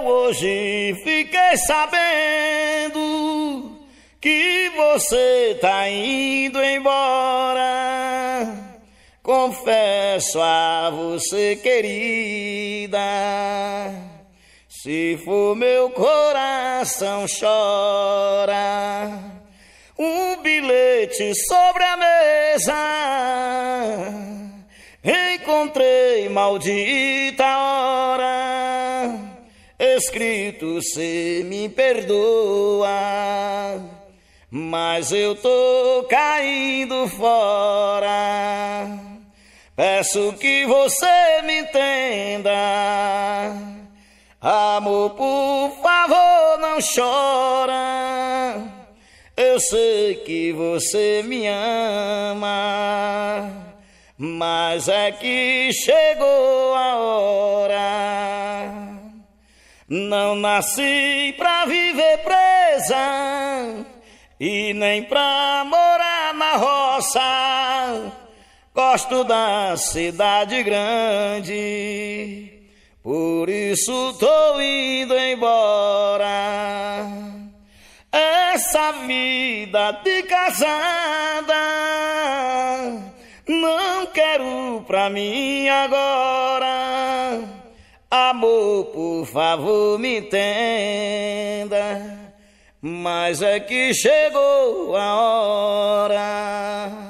hoje fiquei sabendo que você tá indo embora. Confesso a você, querida, se for meu coração chora. Um bilhete sobre a mesa, encontrei maldita hora, escrito cê me perdoa, mas eu tô caindo fora. Peço que você me entenda, amor, por favor, não chora. Eu sei que você me ama, mas é que chegou a hora. Não nasci pra viver presa e nem pra morar na roça. Gosto da cidade grande, por isso tô indo embora. Essa vida de casada não quero pra mim agora. Amor, por favor, me entenda, mas é que chegou a hora.